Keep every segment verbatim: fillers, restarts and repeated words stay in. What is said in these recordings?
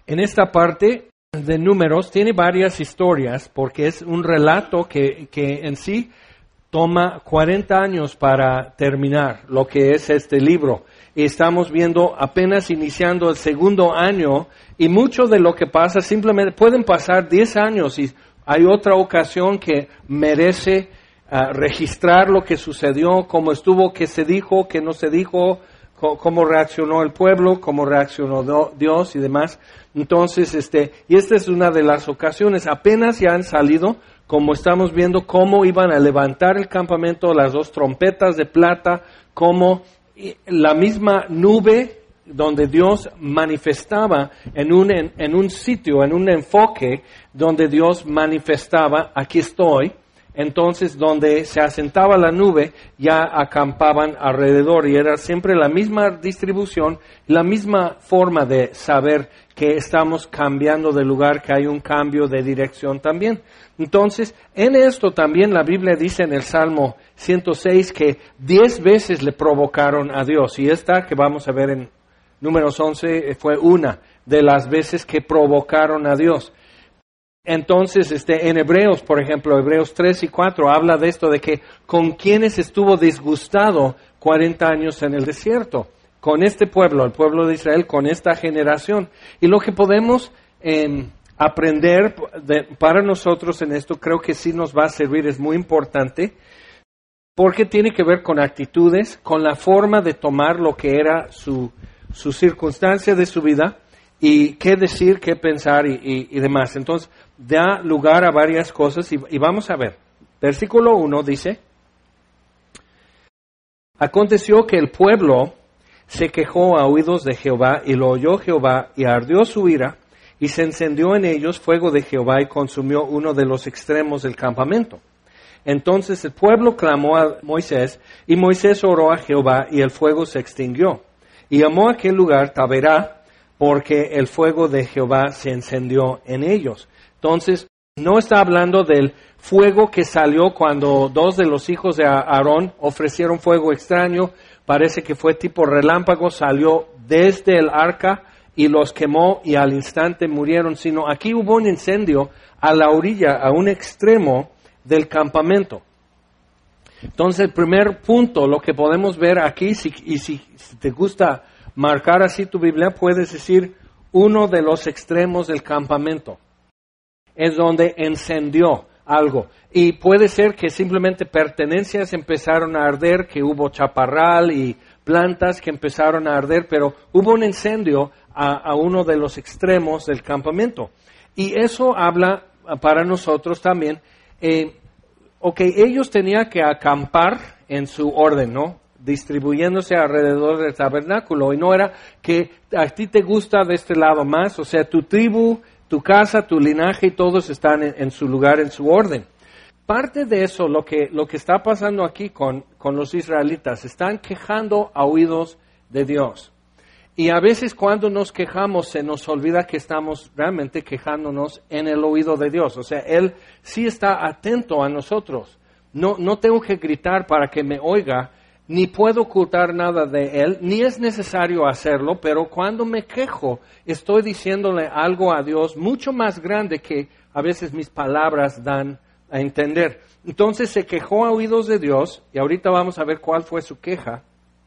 En esta parte de Números tiene varias historias porque es un relato que, que en sí toma cuarenta años para terminar lo que es este libro. Y estamos viendo apenas iniciando el segundo año y mucho de lo que pasa simplemente pueden pasar diez años y hay otra ocasión que merece uh, registrar lo que sucedió, cómo estuvo, qué se dijo, qué no se dijo, c- cómo reaccionó el pueblo, cómo reaccionó do- Dios y demás. Entonces, este, y esta es una de las ocasiones, apenas ya han salido, como estamos viendo, cómo iban a levantar el campamento, las dos trompetas de plata, cómo la misma nube donde Dios manifestaba en un, en, en un sitio, en un enfoque donde Dios manifestaba, aquí estoy. Entonces, donde se asentaba la nube, ya acampaban alrededor y era siempre la misma distribución, la misma forma de saber que estamos cambiando de lugar, que hay un cambio de dirección también. Entonces, en esto también la Biblia dice en el Salmo ciento seis que diez veces le provocaron a Dios. Y esta que vamos a ver en Números once fue una de las veces que provocaron a Dios. Entonces, este, en Hebreos, por ejemplo, Hebreos tres y cuatro, habla de esto, de que con quienes estuvo disgustado cuarenta años en el desierto. Con este pueblo, el pueblo de Israel, con esta generación. Y lo que podemos eh, aprender de, para nosotros en esto, creo que sí nos va a servir, es muy importante, porque tiene que ver con actitudes, con la forma de tomar lo que era su, su circunstancia de su vida, y qué decir, qué pensar y, y, y demás. Entonces, da lugar a varias cosas y, y vamos a ver. Versículo uno dice, aconteció que el pueblo se quejó a oídos de Jehová y lo oyó Jehová y ardió su ira y se encendió en ellos fuego de Jehová y consumió uno de los extremos del campamento. Entonces el pueblo clamó a Moisés y Moisés oró a Jehová y el fuego se extinguió. Y llamó a aquel lugar Taberá porque el fuego de Jehová se encendió en ellos. Entonces no está hablando del fuego que salió cuando dos de los hijos de Aarón ofrecieron fuego extraño. Parece que fue tipo relámpago, salió desde el arca y los quemó y al instante murieron. Sino aquí hubo un incendio a la orilla, a un extremo del campamento. Entonces el primer punto, lo que podemos ver aquí, si, y si, si te gusta marcar así tu Biblia, puedes decir uno de los extremos del campamento. Es donde encendió algo. Y puede ser que simplemente pertenencias empezaron a arder, que hubo chaparral y plantas que empezaron a arder, pero hubo un incendio a, a uno de los extremos del campamento. Y eso habla para nosotros también, eh, ok, ellos tenían que acampar en su orden, ¿no? Distribuyéndose alrededor del tabernáculo. Y no era que a ti te gusta de este lado más, o sea, tu tribu, tu casa, tu linaje y todos están en, en su lugar, en su orden. Parte de eso, lo que, lo que está pasando aquí con, con los israelitas, están quejando a oídos de Dios. Y a veces cuando nos quejamos se nos olvida que estamos realmente quejándonos en el oído de Dios. O sea, Él sí está atento a nosotros. No, no tengo que gritar para que me oiga, ni puedo ocultar nada de Él, ni es necesario hacerlo, pero cuando me quejo, estoy diciéndole algo a Dios mucho más grande que a veces mis palabras dan a entender. Entonces se quejó a oídos de Dios, y ahorita vamos a ver cuál fue su queja.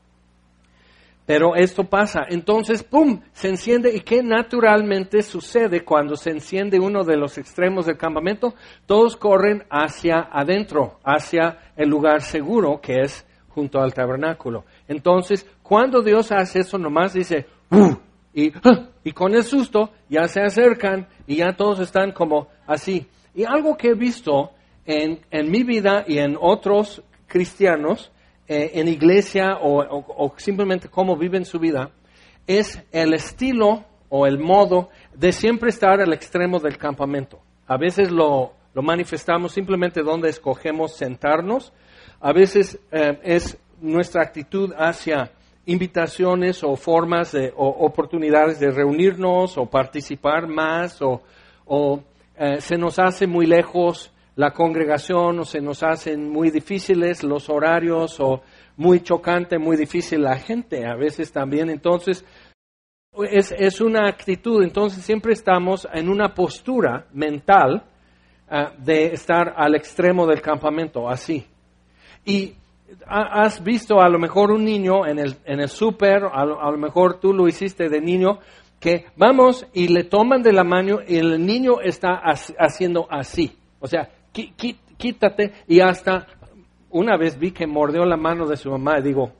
Pero esto pasa, entonces, ¡pum!, se enciende. ¿Y qué naturalmente sucede cuando se enciende uno de los extremos del campamento? Todos corren hacia adentro, hacia el lugar seguro que es junto al tabernáculo. Entonces, cuando Dios hace eso, nomás dice, ¡uh!, y, ¡uh!, y con el susto ya se acercan y ya todos están como así. Y algo que he visto en, en mi vida y en otros cristianos, en iglesia o, o, o simplemente cómo viven su vida, es el estilo o el modo de siempre estar al extremo del campamento. A veces lo, lo manifestamos simplemente donde escogemos sentarnos. A veces eh, es nuestra actitud hacia invitaciones o formas de, o oportunidades de reunirnos o participar más o, o eh, se nos hace muy lejos la congregación o se nos hacen muy difíciles los horarios o muy chocante, muy difícil la gente a veces también. Entonces, es, es una actitud, entonces siempre estamos en una postura mental uh, de estar al extremo del campamento, así. Y ha, has visto a lo mejor un niño en el, en el súper, a, a lo mejor tú lo hiciste de niño, que vamos y le toman de la mano y el niño está as, haciendo así. O sea, qui, qui, quítate, y hasta una vez vi que mordió la mano de su mamá y digo,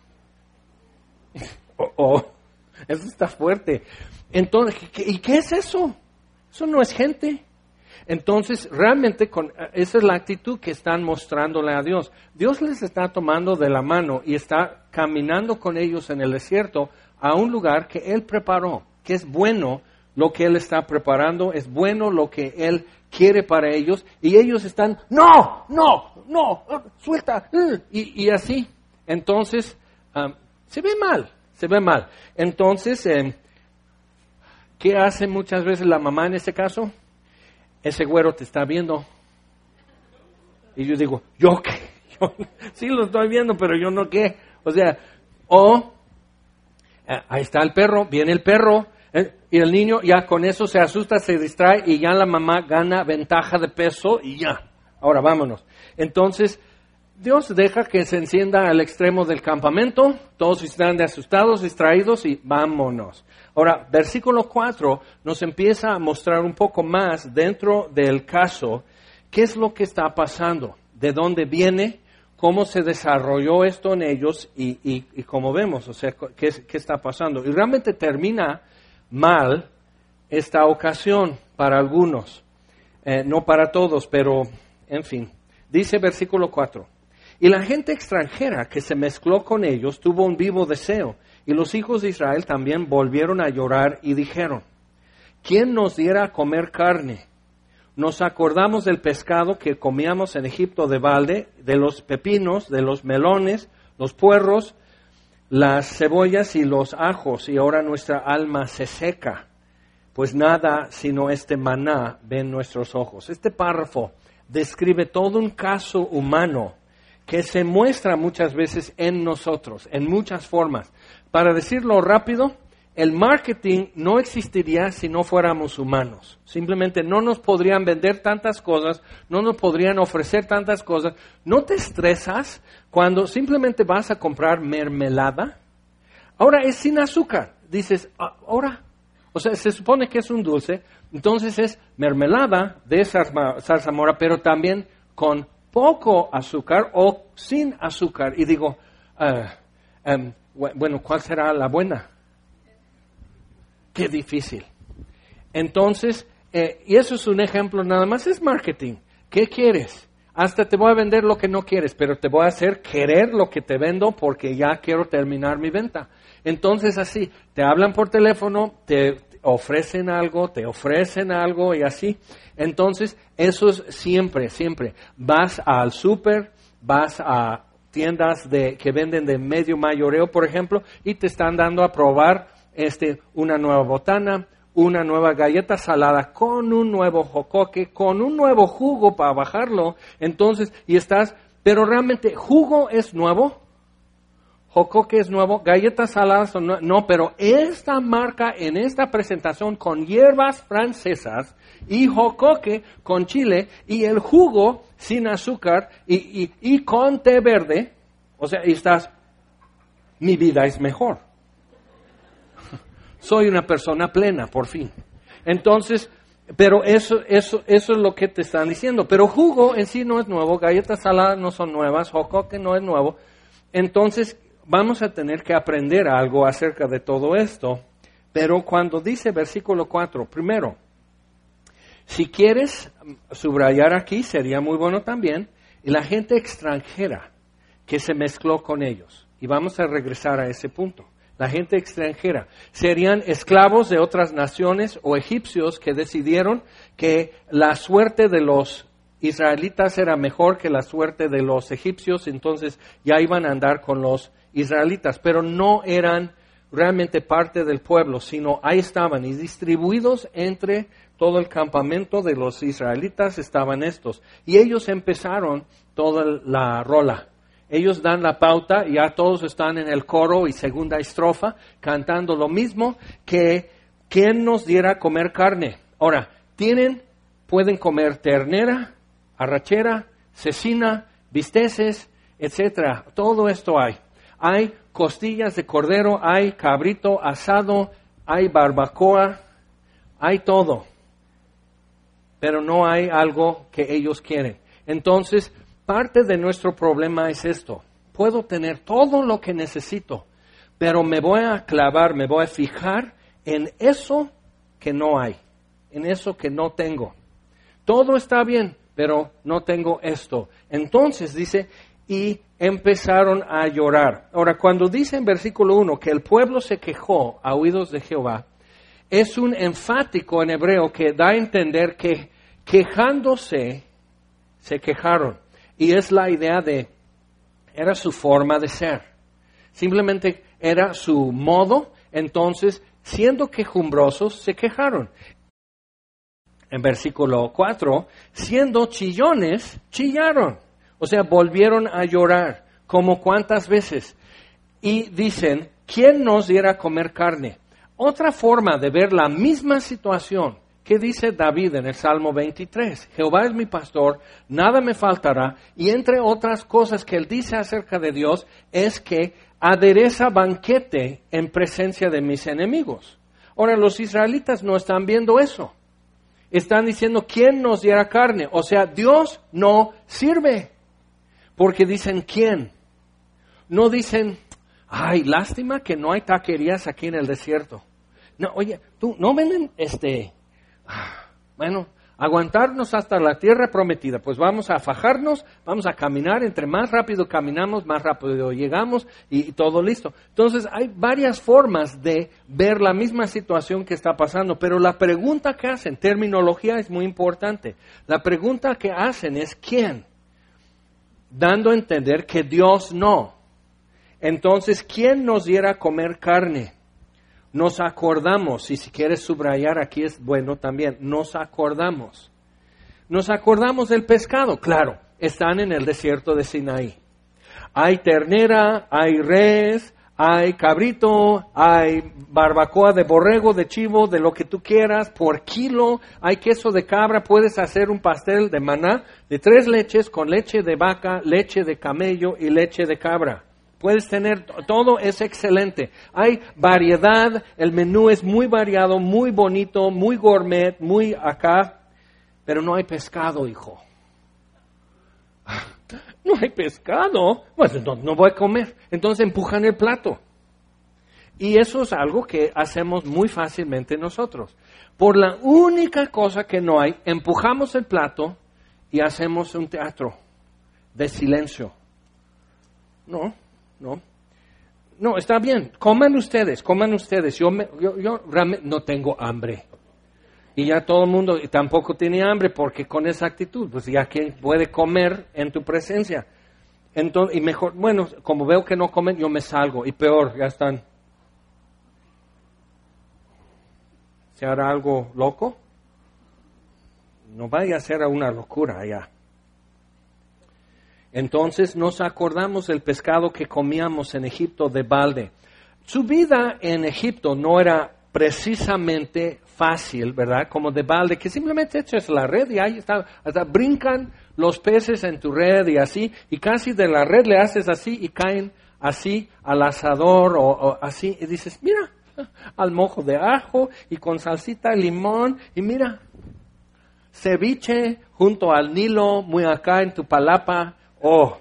oh, oh, eso está fuerte. Entonces, ¿y qué es eso? Eso no es gente. Entonces, realmente con, esa es la actitud que están mostrándole a Dios. Dios les está tomando de la mano y está caminando con ellos en el desierto a un lugar que Él preparó, que es bueno lo que Él está preparando, es bueno lo que Él quiere para ellos, y ellos están, no, no, no, suelta, y, y así. Entonces, um, se ve mal, se ve mal. Entonces, eh, ¿qué hace muchas veces la mamá en este caso? Ese güero te está viendo. Y yo digo, ¿yo qué? Yo, sí lo estoy viendo, pero yo no qué. O sea, o, eh, ahí está el perro, viene el perro, eh, y el niño ya con eso se asusta, se distrae, y ya la mamá gana ventaja de peso, y ya. Ahora vámonos. Entonces, Dios deja que se encienda al extremo del campamento, todos están de asustados, distraídos, y vámonos. Ahora, versículo cuatro nos empieza a mostrar un poco más dentro del caso qué es lo que está pasando, de dónde viene, cómo se desarrolló esto en ellos y, y, y cómo vemos, o sea, qué, qué está pasando. Y realmente termina mal esta ocasión para algunos, eh, no para todos, pero en fin. Dice versículo cuatro, y la gente extranjera que se mezcló con ellos tuvo un vivo deseo, y los hijos de Israel también volvieron a llorar y dijeron, ¿quién nos diera a comer carne? Nos acordamos del pescado que comíamos en Egipto de balde, de los pepinos, de los melones, los puerros, las cebollas y los ajos, y ahora nuestra alma se seca, pues nada sino este maná ven nuestros ojos. Este párrafo describe todo un caso humano que se muestra muchas veces en nosotros, en muchas formas. Para decirlo rápido, el marketing no existiría si no fuéramos humanos. Simplemente no nos podrían vender tantas cosas, no nos podrían ofrecer tantas cosas. ¿No te estresas cuando simplemente vas a comprar mermelada? Ahora es sin azúcar. Dices, ahora, o sea, se supone que es un dulce, entonces es mermelada de zarzamora, pero también con poco azúcar o sin azúcar. Y digo, uh, um, bueno, ¿cuál será la buena? Qué difícil. Entonces, eh, y eso es un ejemplo nada más, es marketing. ¿Qué quieres? Hasta te voy a vender lo que no quieres, pero te voy a hacer querer lo que te vendo porque ya quiero terminar mi venta. Entonces así, te hablan por teléfono, te ofrecen algo, te ofrecen algo y así. Entonces, eso es siempre, siempre. Vas al súper, vas a tiendas de, que venden de medio mayoreo, por ejemplo, y te están dando a probar este, una nueva botana, una nueva galleta salada con un nuevo jocoque, con un nuevo jugo para bajarlo. Entonces, y estás, pero realmente, ¿jugo es nuevo? ¿Jocoque es nuevo? ¿Galletas saladas son nuevas? No, pero esta marca en esta presentación con hierbas francesas y jocoque con chile y el jugo sin azúcar y, y, y con té verde, o sea, y estás, mi vida es mejor. Soy una persona plena, por fin. Entonces, pero eso, eso, eso es lo que te están diciendo. Pero jugo en sí no es nuevo, galletas saladas no son nuevas, jocoque no es nuevo. Entonces, vamos a tener que aprender algo acerca de todo esto. Pero cuando dice versículo cuatro, primero, si quieres subrayar aquí, sería muy bueno también, y la gente extranjera que se mezcló con ellos. Y vamos a regresar a ese punto. La gente extranjera serían esclavos de otras naciones o egipcios que decidieron que la suerte de los israelitas era mejor que la suerte de los egipcios, entonces ya iban a andar con los israelitas, pero no eran realmente parte del pueblo, sino ahí estaban y distribuidos entre todo el campamento de los israelitas estaban estos. Y ellos empezaron toda la rola. Ellos dan la pauta y ya todos están en el coro y segunda estrofa cantando lo mismo que ¿quién nos diera a comer carne? Ahora, tienen, pueden comer ternera, arrachera, cecina, bisteces, etcétera. Todo esto hay. Hay costillas de cordero, hay cabrito asado, hay barbacoa, hay todo. Pero no hay algo que ellos quieren. Entonces, parte de nuestro problema es esto. Puedo tener todo lo que necesito, pero me voy a clavar, me voy a fijar en eso que no hay, en eso que no tengo. Todo está bien, pero no tengo esto. Entonces dice, y empezaron a llorar. Ahora, cuando dice en versículo uno que el pueblo se quejó a oídos de Jehová, es un enfático en hebreo que da a entender que quejándose, se quejaron. Y es la idea de, era su forma de ser. Simplemente era su modo, entonces, siendo quejumbrosos, se quejaron. En versículo cuatro, siendo chillones, chillaron. O sea, volvieron a llorar, como cuántas veces. Y dicen, ¿quién nos diera a comer carne? Otra forma de ver la misma situación que dice David en el Salmo veintitrés. Jehová es mi pastor, nada me faltará. Y entre otras cosas que él dice acerca de Dios es que adereza banquete en presencia de mis enemigos. Ahora, los israelitas no están viendo eso. Están diciendo, ¿quién nos diera carne? O sea, Dios no sirve. Porque dicen, ¿quién? No dicen, ay, lástima que no hay taquerías aquí en el desierto. No, oye, tú, ¿no venden este? Bueno, aguantarnos hasta la tierra prometida. Pues vamos a fajarnos, vamos a caminar. Entre más rápido caminamos, más rápido llegamos y, y todo listo. Entonces, hay varias formas de ver la misma situación que está pasando. Pero la pregunta que hacen, terminología es muy importante. La pregunta que hacen es, ¿quién? Dando a entender que Dios no. Entonces, ¿quién nos diera a comer carne? Nos acordamos, y si quieres subrayar aquí es bueno también, nos acordamos. Nos acordamos del pescado, claro, están en el desierto de Sinaí. Hay ternera, hay res, hay cabrito, hay barbacoa de borrego, de chivo, de lo que tú quieras, por kilo, hay queso de cabra, puedes hacer un pastel de maná de tres leches con leche de vaca, leche de camello y leche de cabra. Puedes tener, todo es excelente. Hay variedad, el menú es muy variado, muy bonito, muy gourmet, muy acá, pero no hay pescado, hijo. No hay pescado, pues no, no voy a comer. Entonces empujan el plato. Y eso es algo que hacemos muy fácilmente nosotros. Por la única cosa que no hay, empujamos el plato y hacemos un teatro de silencio. No. No, no, está bien, coman ustedes, coman ustedes, yo, me, yo, yo realmente no tengo hambre. Y ya todo el mundo tampoco tiene hambre porque con esa actitud, pues ya quien puede comer en tu presencia. Entonces, y mejor, bueno, como veo que no comen, yo me salgo y peor, ya están. ¿Se hará algo loco? No vaya a ser una locura allá. Entonces nos acordamos del pescado que comíamos en Egipto de balde. Su vida en Egipto no era precisamente fácil, ¿verdad? Como de balde, que simplemente echas la red y ahí está, hasta brincan los peces en tu red y así, y casi de la red le haces así y caen así al asador o, o así, y dices, mira, al mojo de ajo y con salsita de limón, y mira, ceviche junto al Nilo, muy acá en tu palapa. Oh,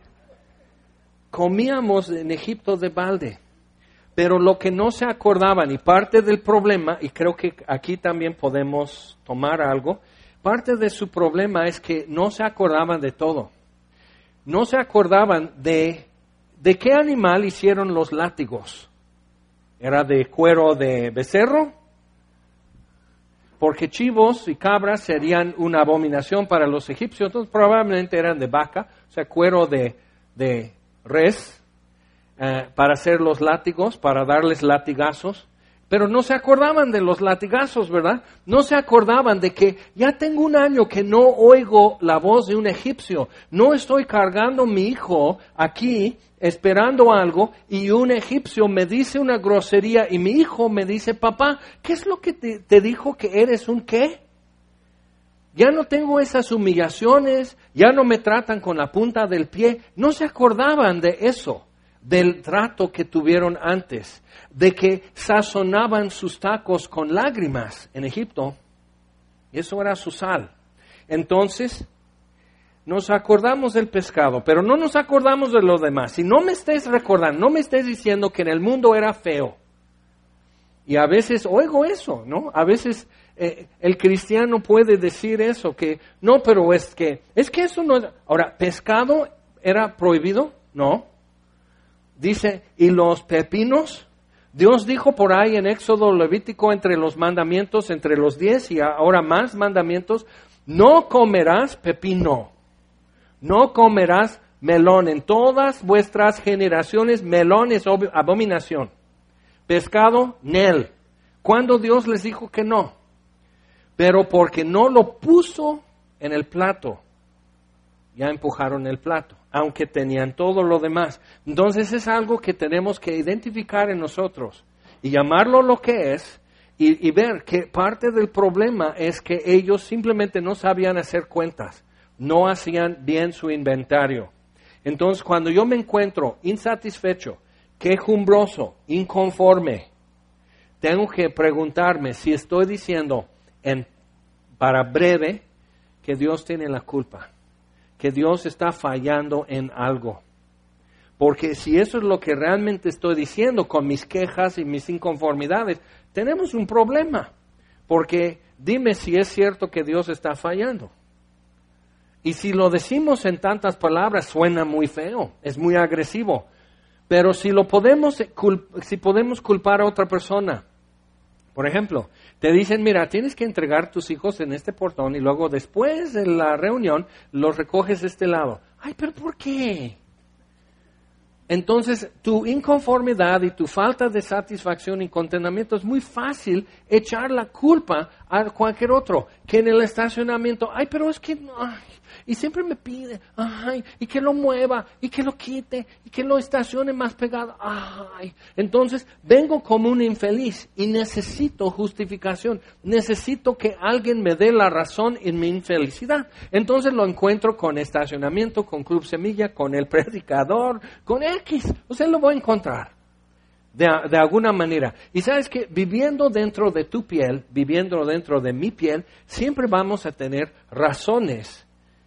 comíamos en Egipto de balde, pero lo que no se acordaban, y parte del problema, y creo que aquí también podemos tomar algo, parte de su problema es que no se acordaban de todo. No se acordaban de, de qué animal hicieron los látigos. ¿Era de cuero de becerro? Porque chivos y cabras serían una abominación para los egipcios, entonces probablemente eran de vaca, o sea, cuero de, de res, eh, para hacer los látigos, para darles latigazos. Pero no se acordaban de los latigazos, ¿verdad? No se acordaban de que ya tengo un año que no oigo la voz de un egipcio. No estoy cargando a mi hijo aquí esperando algo y un egipcio me dice una grosería y mi hijo me dice, papá, ¿qué es lo que te, te dijo que eres un qué? Ya no tengo esas humillaciones, ya no me tratan con la punta del pie. No se acordaban de eso, del trato que tuvieron antes, de que sazonaban sus tacos con lágrimas en Egipto. Eso era su sal. Entonces, nos acordamos del pescado, pero no nos acordamos de lo demás. Si no me estés recordando, no me estés diciendo que en el mundo era feo. Y a veces oigo eso, ¿no? A veces eh, el cristiano puede decir eso, que no, pero es que, es que eso no es... Ahora, ¿pescado era prohibido? No. Dice, ¿y los pepinos? Dios dijo por ahí en Éxodo Levítico, entre los mandamientos, entre los diez y ahora más mandamientos, no comerás pepino, no comerás melón, en todas vuestras generaciones melón es ob- abominación, pescado, nel. ¿Cuándo Dios les dijo que no? Pero porque no lo puso en el plato, ya empujaron el plato, aunque tenían todo lo demás. Entonces es algo que tenemos que identificar en nosotros y llamarlo lo que es y, y ver que parte del problema es que ellos simplemente no sabían hacer cuentas, no hacían bien su inventario. Entonces cuando yo me encuentro insatisfecho, quejumbroso, inconforme, tengo que preguntarme si estoy diciendo en, para breve que Dios tiene la culpa, que Dios está fallando en algo. Porque si eso es lo que realmente estoy diciendo con mis quejas y mis inconformidades, tenemos un problema. Porque dime si es cierto que Dios está fallando. Y si lo decimos en tantas palabras, suena muy feo, es muy agresivo. Pero si lo podemos, si podemos culpar a otra persona, por ejemplo, te dicen, mira, tienes que entregar tus hijos en este portón y luego después de la reunión los recoges de este lado. Ay, pero ¿por qué? Entonces, tu inconformidad y tu falta de satisfacción y contentamiento es muy fácil echar la culpa a cualquier otro. Que en el estacionamiento, ay, pero es que, ay, y siempre me pide, ay, y que lo mueva, y que lo quite, y que lo estacione más pegado, ay. Entonces, vengo como un infeliz y necesito justificación, necesito que alguien me dé la razón en mi infelicidad. Entonces lo encuentro con estacionamiento, con Club Semilla, con el predicador, con X, o sea, lo voy a encontrar. De, de alguna manera. Y sabes que viviendo dentro de tu piel, viviendo dentro de mi piel, siempre vamos a tener razones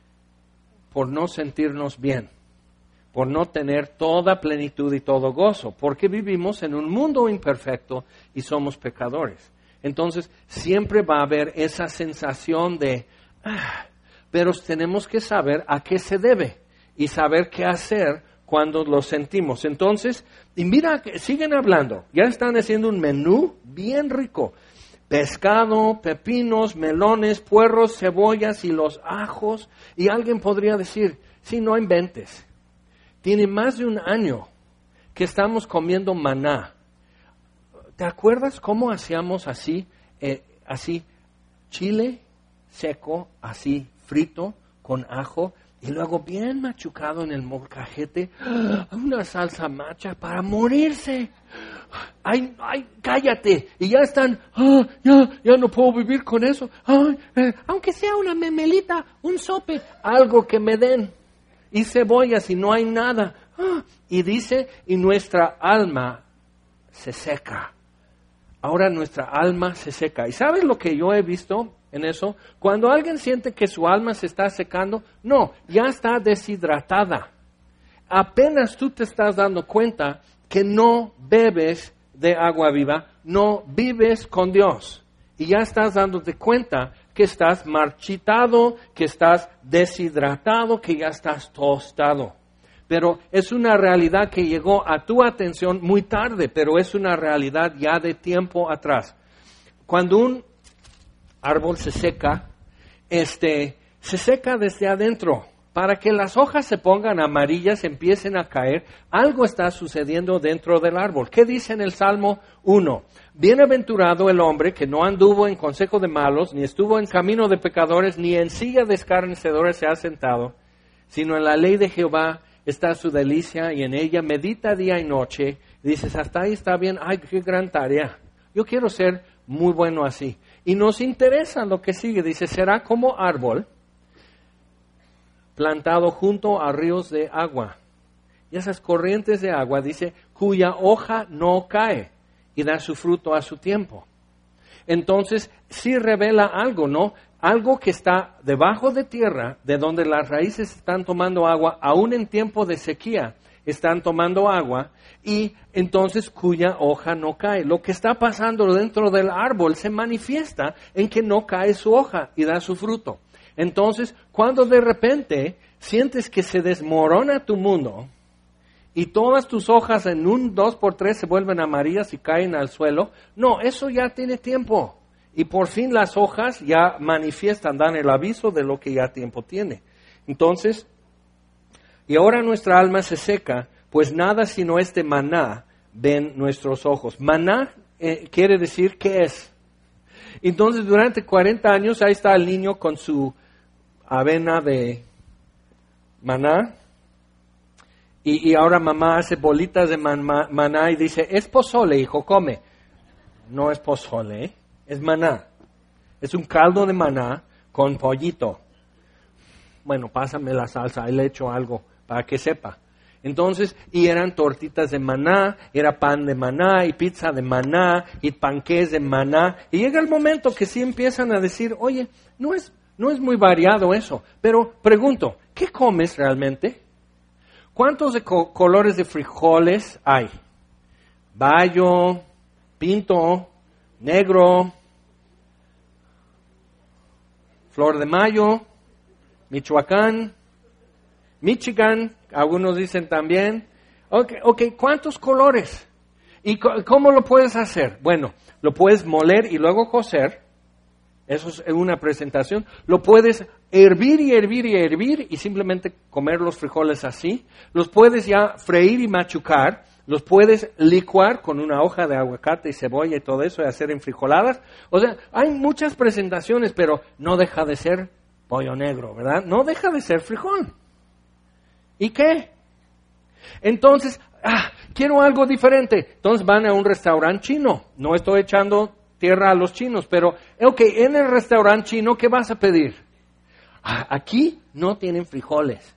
por no sentirnos bien, por no tener toda plenitud y todo gozo, porque vivimos en un mundo imperfecto y somos pecadores. Entonces, siempre va a haber esa sensación de, ah, pero tenemos que saber a qué se debe y saber qué hacer cuando lo sentimos. Entonces, y mira, siguen hablando, ya están haciendo un menú bien rico. Pescado, pepinos, melones, puerros, cebollas y los ajos. Y alguien podría decir, sí, no inventes. Tiene más de un año que estamos comiendo maná. ¿Te acuerdas cómo hacíamos así, eh, así, chile seco, así, frito, con ajo, y luego bien machucado en el molcajete, una salsa macha para morirse? Ay, ay, cállate. Y ya están, ah, ya, ya no puedo vivir con eso. Ay, eh, aunque sea una memelita, un sope, algo que me den. Y cebollas y no hay nada. Ah, y dice, y nuestra alma se seca. Ahora nuestra alma se seca. ¿Y sabes lo que yo he visto en eso? Cuando alguien siente que su alma se está secando, no, ya está deshidratada. Apenas tú te estás dando cuenta que no bebes de agua viva, no vives con Dios. Y ya estás dándote cuenta que estás marchitado, que estás deshidratado, que ya estás tostado. Pero es una realidad que llegó a tu atención muy tarde, pero es una realidad ya de tiempo atrás. Cuando un árbol se seca, este, se seca desde adentro. para que las hojas se pongan amarillas, empiecen a caer, algo está sucediendo dentro del árbol. ¿Qué dice en el Salmo uno? Bienaventurado el hombre que no anduvo en consejo de malos, ni estuvo en camino de pecadores, ni en silla de escarnecedores se ha sentado, sino en la ley de Jehová está su delicia y en ella medita día y noche. Dices, hasta ahí está bien, ay, qué gran tarea. Yo quiero ser muy bueno así. Y nos interesa lo que sigue, dice, será como árbol plantado junto a ríos de agua. Y esas corrientes de agua, dice, cuya hoja no cae y da su fruto a su tiempo. Entonces, sí revela algo, ¿no? Algo que está debajo de tierra, de donde las raíces están tomando agua, aún en tiempo de sequía, están tomando agua, y entonces cuya hoja no cae. Lo que está pasando dentro del árbol se manifiesta en que no cae su hoja y da su fruto. Entonces, cuando de repente sientes que se desmorona tu mundo y todas tus hojas en un dos por tres se vuelven amarillas y caen al suelo, no, eso ya tiene tiempo. Y por fin las hojas ya manifiestan, dan el aviso de lo que ya tiempo tiene. Entonces, y ahora nuestra alma se seca, pues nada sino este maná ven nuestros ojos. Maná eh, quiere decir ¿qué es? Entonces, durante cuarenta años, ahí está el niño con su avena de maná. Y, y ahora mamá hace bolitas de man, ma, maná y dice, es pozole, hijo, come. No es pozole, ¿eh? Es maná. Es un caldo de maná con pollito. Bueno, pásame la salsa, ahí le echo algo para que sepa. Entonces, y eran tortitas de maná, era pan de maná, y pizza de maná, y panqués de maná. Y llega el momento que sí empiezan a decir, oye, no es, no es muy variado eso. Pero pregunto, ¿qué comes realmente? ¿Cuántos de co- colores de frijoles hay? Bayo, pinto, negro, flor de mayo, Michoacán, Michigan, algunos dicen también. Ok, okay, ¿cuántos colores? ¿Y co- cómo lo puedes hacer? Bueno, lo puedes moler y luego cocer. Eso es una presentación. Lo puedes hervir y hervir y hervir y simplemente comer los frijoles así. Los puedes ya freír y machucar. Los puedes licuar con una hoja de aguacate y cebolla y todo eso y hacer enfrijoladas. O sea, hay muchas presentaciones, pero no deja de ser pollo negro, ¿verdad? No deja de ser frijol. ¿Y qué? Entonces, ah, quiero algo diferente. Entonces van a un restaurante chino. No estoy echando tierra a los chinos, pero, ok, en el restaurante chino, ¿qué vas a pedir? Ah, aquí no tienen frijoles.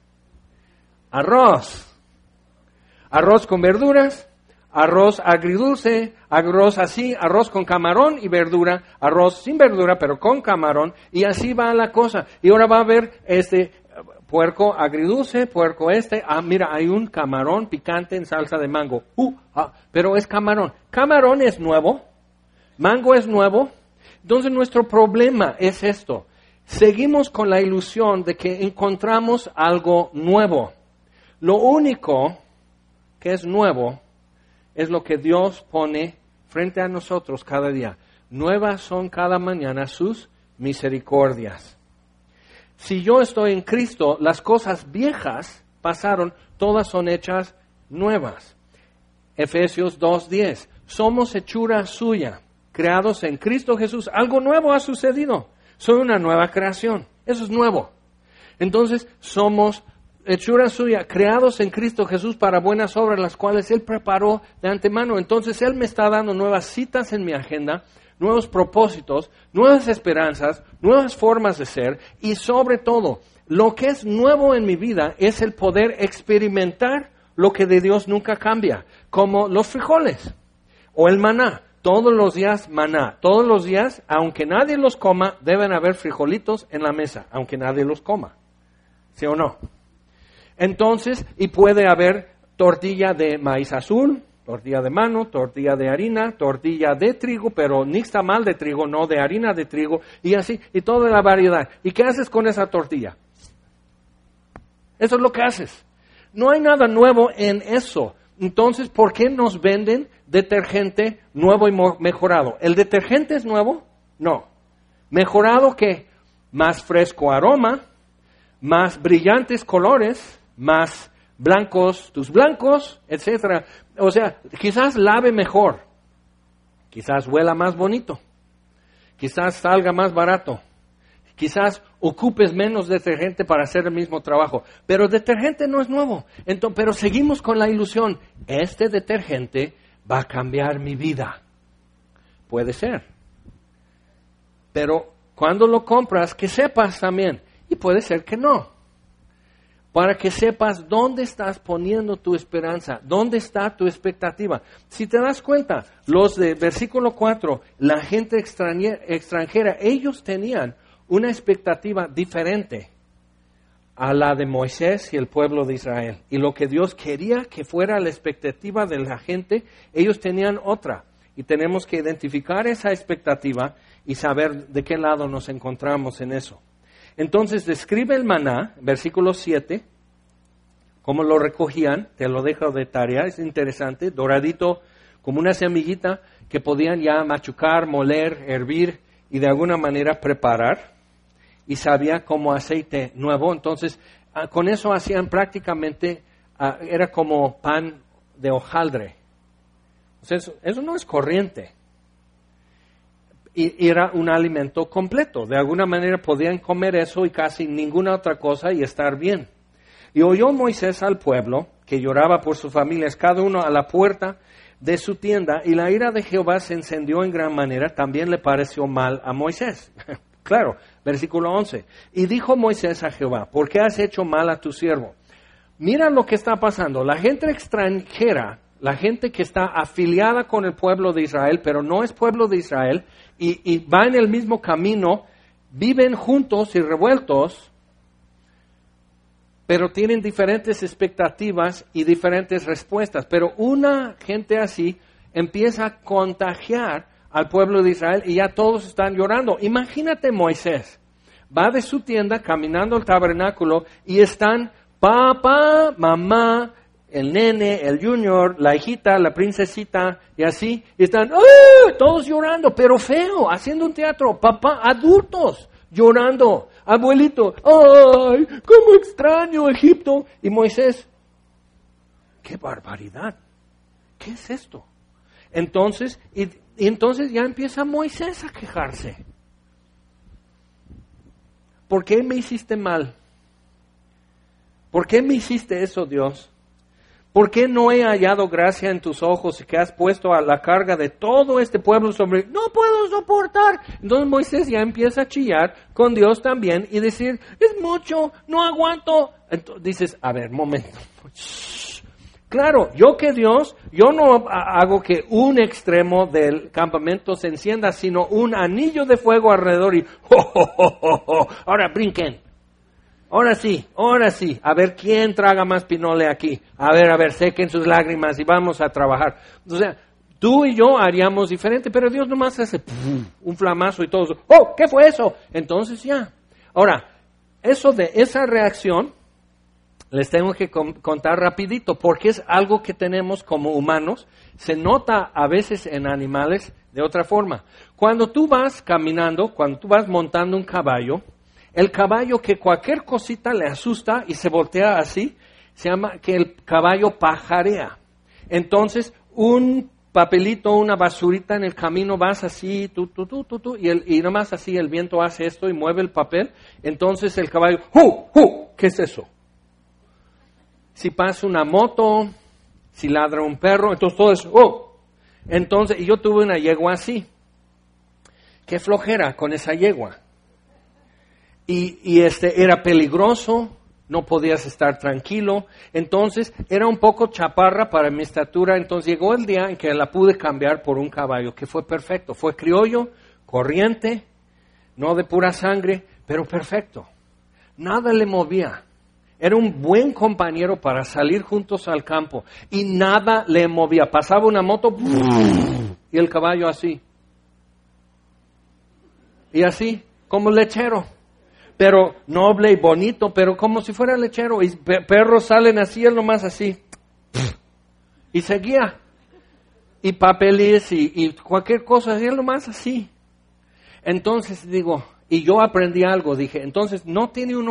Arroz. Arroz con verduras, arroz agridulce, arroz así, arroz con camarón y verdura, arroz sin verdura, pero con camarón, y así va la cosa. Y ahora va a haber este puerco agridulce, puerco este, ah, mira, hay un camarón picante en salsa de mango, uh, ah, pero es camarón. Camarón es nuevo, mango es nuevo, entonces nuestro problema es esto. Seguimos con la ilusión de que encontramos algo nuevo. Lo único que es nuevo es lo que Dios pone frente a nosotros cada día. Nuevas son cada mañana sus misericordias. Si yo estoy en Cristo, las cosas viejas pasaron, todas son hechas nuevas. Efesios dos diez. Somos hechura suya, creados en Cristo Jesús. Algo nuevo ha sucedido. Soy una nueva creación. Eso es nuevo. Entonces, somos hechura suya, creados en Cristo Jesús para buenas obras, las cuales Él preparó de antemano. Entonces, Él me está dando nuevas citas en mi agenda, nuevos propósitos, nuevas esperanzas, nuevas formas de ser, y sobre todo, lo que es nuevo en mi vida es el poder experimentar lo que de Dios nunca cambia, como los frijoles o el maná. Todos los días maná, todos los días, aunque nadie los coma, deben haber frijolitos en la mesa, aunque nadie los coma. ¿Sí o no? Entonces, y puede haber tortilla de maíz azul, tortilla de mano, tortilla de harina, tortilla de trigo, pero ni está mal de trigo, no de harina de trigo, y así, y toda la variedad. ¿Y qué haces con esa tortilla? Eso es lo que haces. No hay nada nuevo en eso. Entonces, ¿por qué nos venden detergente nuevo y mejorado? ¿El detergente es nuevo? No. ¿Mejorado qué? Más fresco aroma, más brillantes colores, más blancos tus blancos, etcétera. O sea, quizás lave mejor, quizás huela más bonito, quizás salga más barato, quizás ocupes menos detergente para hacer el mismo trabajo, pero el detergente no es nuevo. Entonces, pero seguimos con la ilusión, este detergente va a cambiar mi vida. Puede ser, pero cuando lo compras, que sepas también, y puede ser que no, para que sepas dónde estás poniendo tu esperanza, dónde está tu expectativa. Si te das cuenta, los de versículo cuatro, la gente extranjera, ellos tenían una expectativa diferente a la de Moisés y el pueblo de Israel. Y lo que Dios quería que fuera la expectativa de la gente, ellos tenían otra. Y tenemos que identificar esa expectativa y saber de qué lado nos encontramos en eso. Entonces describe el maná, versículo siete, cómo lo recogían, te lo dejo de tarea, es interesante, doradito, como una semillita que podían ya machucar, moler, hervir y de alguna manera preparar, y sabía como aceite nuevo. Entonces con eso hacían prácticamente, era como pan de hojaldre. O sea, eso, eso no es corriente. Y era un alimento completo. De alguna manera podían comer eso y casi ninguna otra cosa y estar bien. Y oyó Moisés al pueblo, que lloraba por sus familias, cada uno a la puerta de su tienda, y la ira de Jehová se encendió en gran manera. También le pareció mal a Moisés. Claro, versículo once. Y dijo Moisés a Jehová, ¿por qué has hecho mal a tu siervo? Mira lo que está pasando. La gente extranjera, la gente que está afiliada con el pueblo de Israel, pero no es pueblo de Israel, y, y va en el mismo camino, viven juntos y revueltos, pero tienen diferentes expectativas y diferentes respuestas. Pero una gente así empieza a contagiar al pueblo de Israel y ya todos están llorando. Imagínate Moisés, va de su tienda caminando al tabernáculo y están papá, mamá, el nene, el junior, la hijita, la princesita, y así, y están ¡oh! Todos llorando, pero feo, haciendo un teatro, papá, adultos, llorando, abuelito, ¡ay, cómo extraño Egipto! Y Moisés, ¡qué barbaridad! ¿Qué es esto? Entonces, y, y entonces ya empieza Moisés a quejarse. ¿Por qué me hiciste mal? ¿Por qué me hiciste eso, Dios? ¿Por qué no he hallado gracia en tus ojos y que has puesto a la carga de todo este pueblo sobre... No puedo soportar. Entonces Moisés ya empieza a chillar con Dios también y decir, es mucho, no aguanto. Entonces dices, a ver, momento. Claro, yo que Dios, yo no hago que un extremo del campamento se encienda, sino un anillo de fuego alrededor y... ¡Oh, oh, oh, oh, oh! Ahora brinquen. Ahora sí, ahora sí, a ver quién traga más pinole aquí. A ver, a ver, sequen sus lágrimas y vamos a trabajar. O sea, tú y yo haríamos diferente, pero Dios nomás hace ¡pum! Un flamazo y todo eso. ¡Oh, qué fue eso! Entonces ya. Ahora, eso de esa reacción, les tengo que contar rapidito, porque es algo que tenemos como humanos. Se nota a veces en animales de otra forma. Cuando tú vas caminando, cuando tú vas montando un caballo, el caballo que cualquier cosita le asusta y se voltea así, se llama que el caballo pajarea. Entonces, un papelito, una basurita en el camino, vas así, tú, tú, tú, tú, tú, y, el, y nomás así el viento hace esto y mueve el papel. Entonces el caballo, ¡hu, hu! ¿Qué es eso? Si pasa una moto, si ladra un perro, entonces todo eso, ¡oh! Entonces, y yo tuve una yegua así. Qué flojera con esa yegua. Y, y este era peligroso, no podías estar tranquilo, entonces era un poco chaparra para mi estatura. Entonces llegó el día en que la pude cambiar por un caballo que fue perfecto, fue criollo, corriente, no de pura sangre, pero perfecto, nada le movía, era un buen compañero para salir juntos al campo y nada le movía. Pasaba una moto y el caballo así, y así como lechero, pero noble y bonito, pero como si fuera lechero. Y perros salen así, él nomás así. Y seguía. Y papeles y, y cualquier cosa, él nomás así. Entonces digo, y yo aprendí algo, dije, entonces no tiene uno,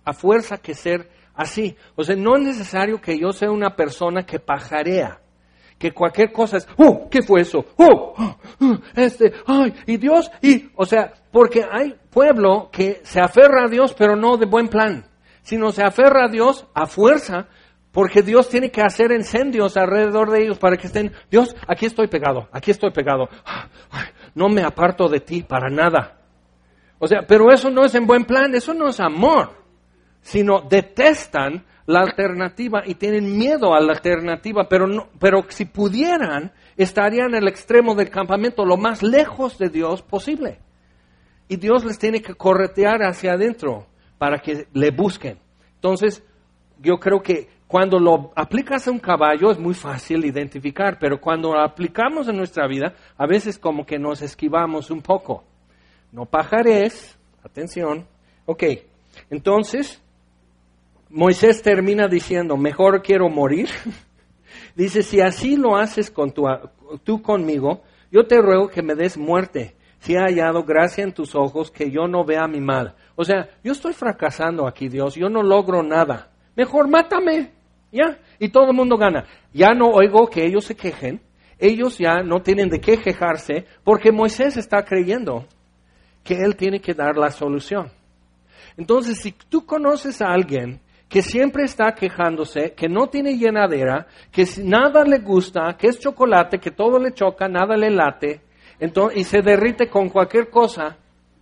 a fuerza que ser así. O sea, no es necesario que yo sea una persona que pajarea, que cualquier cosa es, ¡oh! ¿Qué fue eso? ¡Oh! oh este, ¡ay! Y Dios, y, o sea, porque hay pueblo que se aferra a Dios, pero no de buen plan, sino se aferra a Dios a fuerza, porque Dios tiene que hacer incendios alrededor de ellos para que estén, Dios, aquí estoy pegado, aquí estoy pegado, ¡ay! No me aparto de ti para nada. O sea, pero eso no es en buen plan, eso no es amor, sino detestan la alternativa y tienen miedo a la alternativa, pero no, pero si pudieran, estarían en el extremo del campamento, lo más lejos de Dios posible. Y Dios les tiene que corretear hacia adentro para que le busquen. Entonces, yo creo que cuando lo aplicas a un caballo es muy fácil identificar, pero cuando lo aplicamos en nuestra vida, a veces como que nos esquivamos un poco. No pajares, atención. Ok, entonces, Moisés termina diciendo, mejor quiero morir. Dice, si así lo haces con tu, tú conmigo, yo te ruego que me des muerte, si he hallado gracia en tus ojos, que yo no vea mi mal. O sea, yo estoy fracasando aquí, Dios, yo no logro nada. Mejor mátame, ya, y todo el mundo gana. Ya no oigo que ellos se quejen, ellos ya no tienen de qué quejarse, porque Moisés está creyendo que él tiene que dar la solución. Entonces, si tú conoces a alguien que siempre está quejándose, que no tiene llenadera, que nada le gusta, que es chocolate, que todo le choca, nada le late, entonces, y se derrite con cualquier cosa,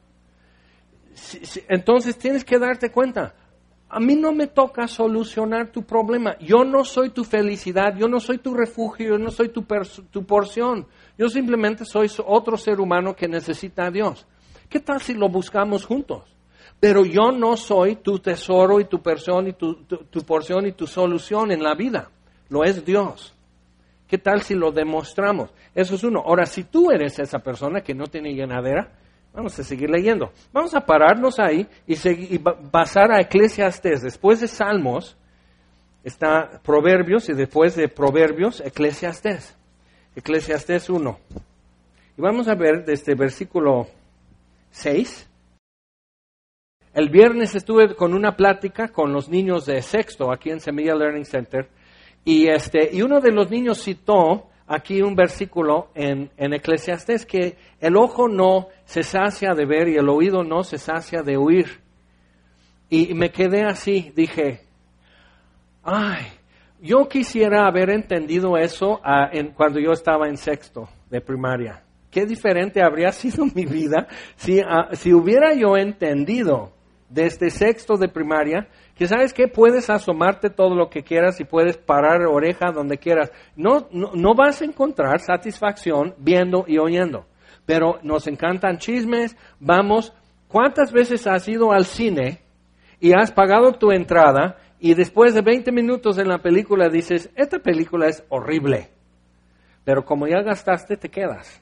entonces tienes que darte cuenta, a mí no me toca solucionar tu problema, yo no soy tu felicidad, yo no soy tu refugio, yo no soy tu, tu porción, yo simplemente soy otro ser humano que necesita a Dios. ¿Qué tal si lo buscamos juntos? Pero yo no soy tu tesoro y tu porción y tu, tu, tu porción y tu solución en la vida. Lo es Dios. ¿Qué tal si lo demostramos? Eso es uno. Ahora, si tú eres esa persona que no tiene llenadera, vamos a seguir leyendo. Vamos a pararnos ahí y, seguir, y pasar a Eclesiastés. Después de Salmos está Proverbios y después de Proverbios, Eclesiastés. Eclesiastés uno. Y vamos a ver desde el versículo seis. El viernes estuve con una plática con los niños de sexto aquí en Semilla Learning Center y este y uno de los niños citó aquí un versículo en, en Eclesiastés que el ojo no se sacia de ver y el oído no se sacia de oír. Y me quedé así, dije, ay, yo quisiera haber entendido eso uh, en, cuando yo estaba en sexto de primaria. Qué diferente habría sido mi vida si, uh, si hubiera yo entendido desde sexto de primaria que sabes que puedes asomarte todo lo que quieras y puedes parar oreja donde quieras. No, no, no vas a encontrar satisfacción viendo y oyendo. Pero nos encantan chismes, vamos. ¿Cuántas veces has ido al cine y has pagado tu entrada y después de veinte minutos en la película dices, esta película es horrible? Pero como ya gastaste, te quedas.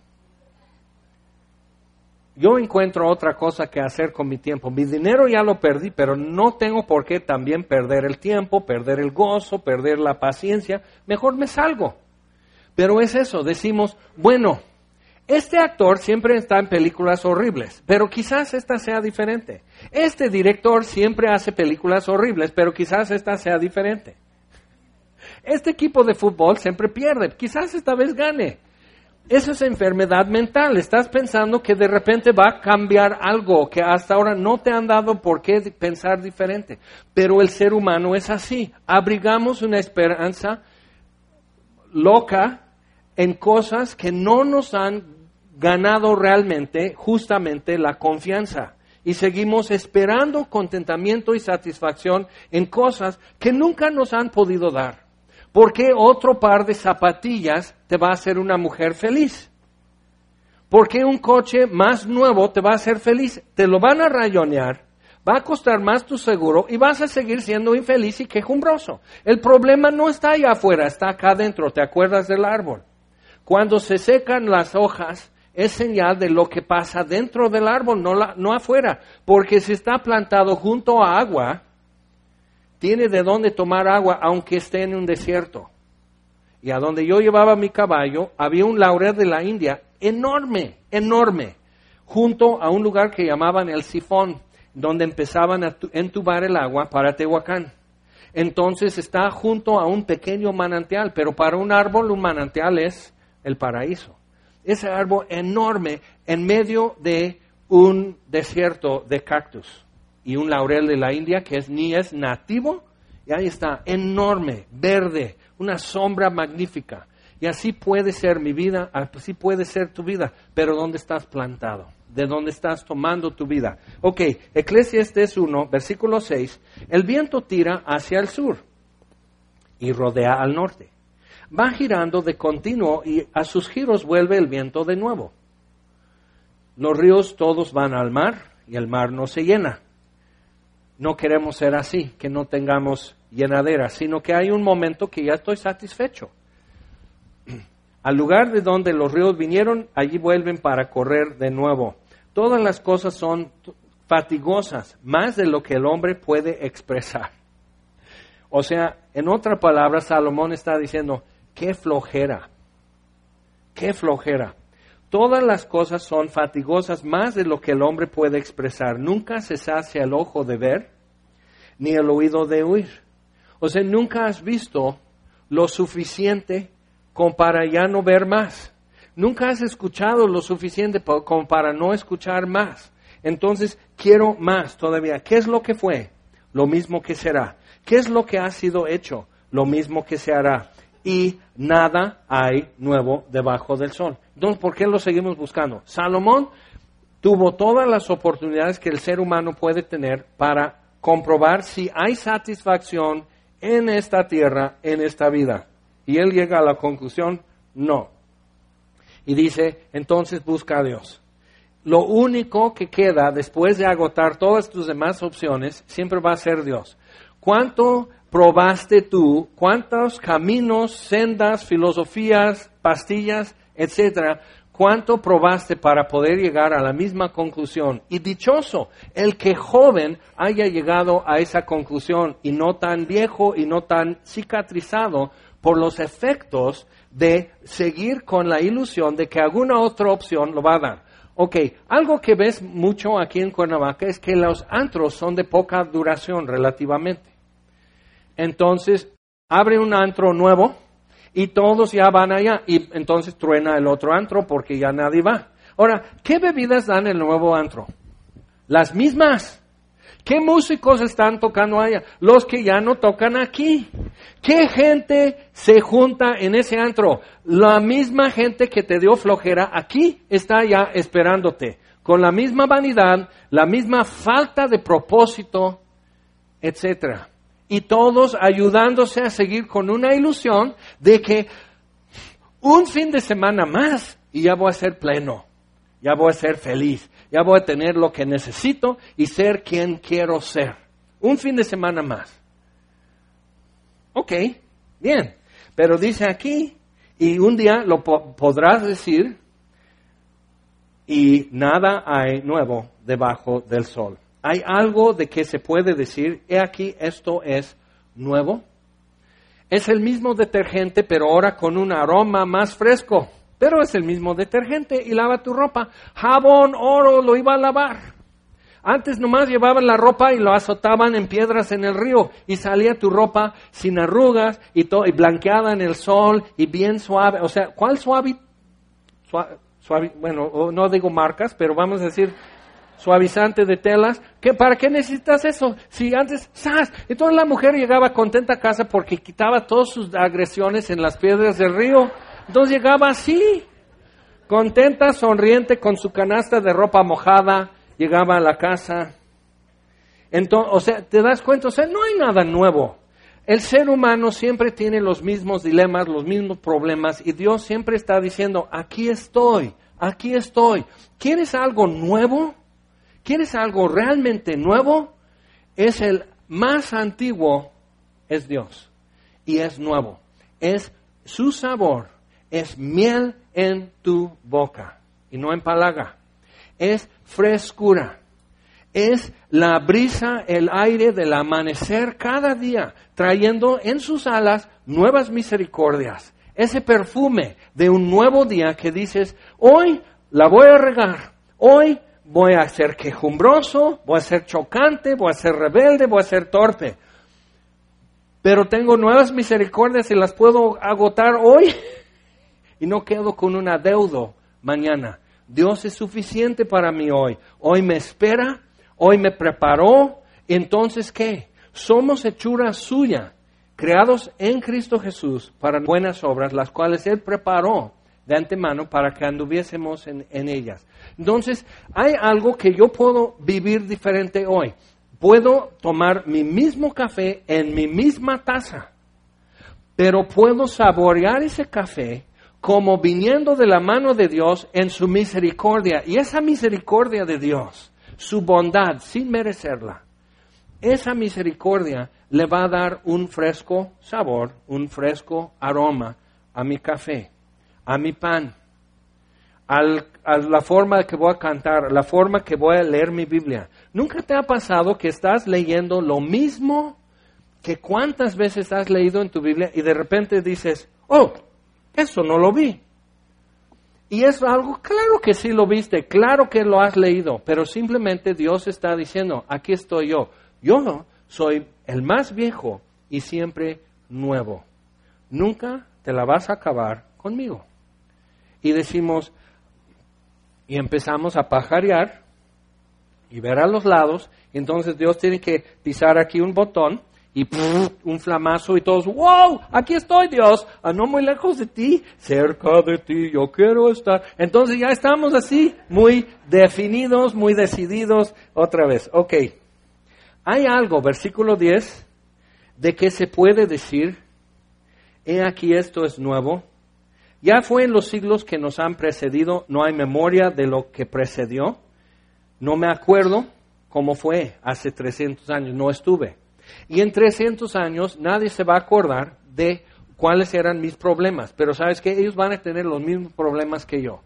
Yo encuentro otra cosa que hacer con mi tiempo. Mi dinero ya lo perdí, pero no tengo por qué también perder el tiempo, perder el gozo, perder la paciencia. Mejor me salgo. Pero es eso, decimos, bueno, este actor siempre está en películas horribles, pero quizás esta sea diferente. Este director siempre hace películas horribles, pero quizás esta sea diferente. Este equipo de fútbol siempre pierde, quizás esta vez gane. Eso es enfermedad mental. Estás pensando que de repente va a cambiar algo que hasta ahora no te han dado por qué pensar diferente. Pero el ser humano es así. Abrigamos una esperanza loca en cosas que no nos han ganado realmente, justamente la confianza. Y seguimos esperando contentamiento y satisfacción en cosas que nunca nos han podido dar. ¿Por qué otro par de zapatillas te va a hacer una mujer feliz? ¿Por qué un coche más nuevo te va a hacer feliz? Te lo van a rayonear, va a costar más tu seguro y vas a seguir siendo infeliz y quejumbroso. El problema no está allá afuera, está acá adentro. ¿Te acuerdas del árbol? Cuando se secan las hojas, es señal de lo que pasa dentro del árbol, no, la, no afuera. Porque si está plantado junto a agua, tiene de dónde tomar agua aunque esté en un desierto. Y a donde yo llevaba mi caballo, había un laurel de la India enorme, enorme, junto a un lugar que llamaban el sifón. donde empezaban a entubar el agua para Tehuacán. Entonces está junto a un pequeño manantial, pero para un árbol un manantial es el paraíso. Ese árbol enorme en medio de un desierto de cactus y un laurel de la India que es, ni es nativo, y ahí está, enorme, verde, una sombra magnífica. Y así puede ser mi vida, así puede ser tu vida, pero ¿dónde estás plantado? ¿De dónde estás tomando tu vida? Ok, Eclesiastés uno, versículo seis, el viento tira hacia el sur y rodea al norte. Va girando de continuo y a sus giros vuelve el viento de nuevo. Los ríos todos van al mar y el mar no se llena. No queremos ser así, que no tengamos llenadera, sino que hay un momento que ya estoy satisfecho. Al lugar de donde los ríos vinieron, allí vuelven para correr de nuevo. Todas las cosas son fatigosas, más de lo que el hombre puede expresar. O sea, en otra palabra, Salomón está diciendo, qué flojera, qué flojera. Todas las cosas son fatigosas, más de lo que el hombre puede expresar. Nunca se sacia el ojo de ver, ni el oído de oír. O sea, nunca has visto lo suficiente como para ya no ver más. Nunca has escuchado lo suficiente como para no escuchar más. Entonces, quiero más todavía. ¿Qué es lo que fue? Lo mismo que será. ¿Qué es lo que ha sido hecho? Lo mismo que se hará. Y nada hay nuevo debajo del sol. Entonces, ¿por qué lo seguimos buscando? Salomón tuvo todas las oportunidades que el ser humano puede tener para comprobar si hay satisfacción en esta tierra, en esta vida. Y él llega a la conclusión, no. Y dice, entonces busca a Dios. Lo único que queda después de agotar todas tus demás opciones, siempre va a ser Dios. ¿Cuánto probaste tú? ¿Cuántos caminos, sendas, filosofías, pastillas, etcétera? ¿Cuánto probaste para poder llegar a la misma conclusión? Y dichoso el que joven haya llegado a esa conclusión y no tan viejo y no tan cicatrizado por los efectos de seguir con la ilusión de que alguna otra opción lo va a dar. Ok, algo que ves mucho aquí en Cuernavaca es que los antros son de poca duración relativamente. Entonces, abre un antro nuevo y todos ya van allá y entonces truena el otro antro porque ya nadie va. Ahora, ¿qué bebidas dan el nuevo antro? Las mismas. ¿Qué músicos están tocando allá? Los que ya no tocan aquí. ¿Qué gente se junta en ese antro? La misma gente que te dio flojera aquí está ya esperándote. Con la misma vanidad, la misma falta de propósito, etcétera. Y todos ayudándose a seguir con una ilusión de que un fin de semana más y ya voy a ser pleno, ya voy a ser feliz, ya voy a tener lo que necesito y ser quien quiero ser. Un fin de semana más. Ok, bien, pero dice aquí, y un día lo po- podrás decir, y nada hay nuevo debajo del sol. ¿Hay algo de que se puede decir, he aquí, esto es nuevo? Es el mismo detergente, pero ahora con un aroma más fresco. Pero es el mismo detergente y lava tu ropa. Jabón, oro, lo iba a lavar. Antes nomás llevaban la ropa y lo azotaban en piedras en el río y salía tu ropa sin arrugas y, to- y blanqueada en el sol y bien suave. O sea, ¿cuál suave? Suave, suave bueno, no digo marcas, pero vamos a decir suavizante de telas. ¿Qué, ¿Para qué necesitas eso? Si antes, ¡zas! Entonces la mujer llegaba contenta a casa porque quitaba todas sus agresiones en las piedras del río. Entonces llegaba así, contenta, sonriente, con su canasta de ropa mojada, llegaba a la casa. Entonces, o sea, ¿te das cuenta? O sea, no hay nada nuevo. El ser humano siempre tiene los mismos dilemas, los mismos problemas, y Dios siempre está diciendo, aquí estoy, aquí estoy. ¿Quieres algo nuevo? ¿Quieres algo realmente nuevo? Es el más antiguo, es Dios, y es nuevo. Es su sabor. Es miel en tu boca y no empalaga. Es frescura. Es la brisa, el aire del amanecer cada día, trayendo en sus alas nuevas misericordias. Ese perfume de un nuevo día que dices, hoy la voy a regar, hoy voy a ser quejumbroso, voy a ser chocante, voy a ser rebelde, voy a ser torpe. Pero tengo nuevas misericordias y las puedo agotar hoy y no quedo con un adeudo mañana. Dios es suficiente para mí hoy. Hoy me espera, hoy me preparó. Entonces, ¿qué? Somos hechura suya, creados en Cristo Jesús para buenas obras, las cuales Él preparó de antemano para que anduviésemos en, en ellas. Entonces, hay algo que yo puedo vivir diferente hoy. Puedo tomar mi mismo café en mi misma taza, pero puedo saborear ese café como viniendo de la mano de Dios en su misericordia. Y esa misericordia de Dios, su bondad, sin merecerla, esa misericordia le va a dar un fresco sabor, un fresco aroma a mi café, a mi pan, al, a la forma que voy a cantar, la forma que voy a leer mi Biblia. ¿Nunca te ha pasado que estás leyendo lo mismo que cuántas veces has leído en tu Biblia y de repente dices, oh, eso no lo vi? Y es algo, claro que sí lo viste, claro que lo has leído, pero simplemente Dios está diciendo, aquí estoy yo. Yo soy el más viejo y siempre nuevo. Nunca te la vas a acabar conmigo. Y decimos, y empezamos a pajarear y ver a los lados. Y entonces Dios tiene que pisar aquí un botón y ¡pum!, un flamazo y todos, ¡wow! Aquí estoy, Dios, ah, no muy lejos de ti, cerca de ti, yo quiero estar. Entonces ya estamos así, muy definidos, muy decididos. Otra vez, ok. Hay algo, versículo diez, de que se puede decir, he aquí esto es nuevo. Ya fue en los siglos que nos han precedido, no hay memoria de lo que precedió. No me acuerdo cómo fue hace trescientos años, no estuve. Y en trescientos años nadie se va a acordar de cuáles eran mis problemas. Pero ¿sabes qué? Ellos van a tener los mismos problemas que yo.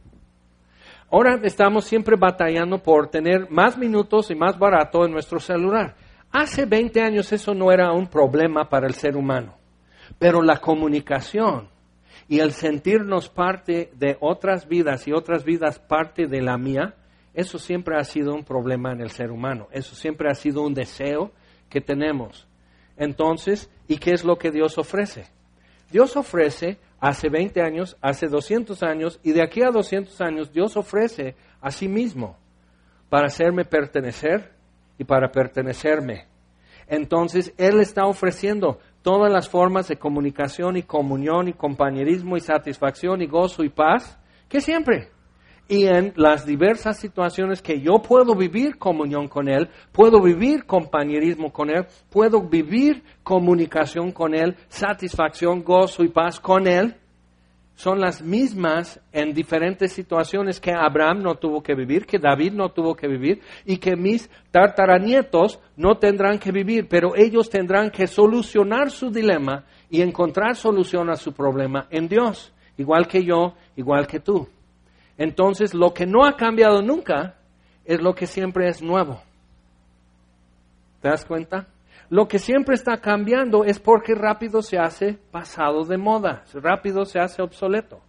Ahora estamos siempre batallando por tener más minutos y más barato en nuestro celular. Hace veinte años eso no era un problema para el ser humano. Pero la comunicación y el sentirnos parte de otras vidas y otras vidas parte de la mía, eso siempre ha sido un problema en el ser humano. Eso siempre ha sido un deseo que tenemos. Entonces, ¿y qué es lo que Dios ofrece? Dios ofrece hace veinte años, hace doscientos años, y de aquí a doscientos años Dios ofrece a sí mismo para hacerme pertenecer y para pertenecerme. Entonces, Él está ofreciendo todas las formas de comunicación y comunión y compañerismo y satisfacción y gozo y paz, que siempre. Y en las diversas situaciones que yo puedo vivir comunión con Él, puedo vivir compañerismo con Él, puedo vivir comunicación con Él, satisfacción, gozo y paz con Él, son las mismas en diferentes situaciones que Abraham no tuvo que vivir, que David no tuvo que vivir y que mis tataranietos no tendrán que vivir, pero ellos tendrán que solucionar su dilema y encontrar solución a su problema en Dios, igual que yo, igual que tú. Entonces, lo que no ha cambiado nunca es lo que siempre es nuevo. ¿Te das cuenta? Lo que siempre está cambiando es porque rápido se hace pasado de moda, rápido se hace obsoleto.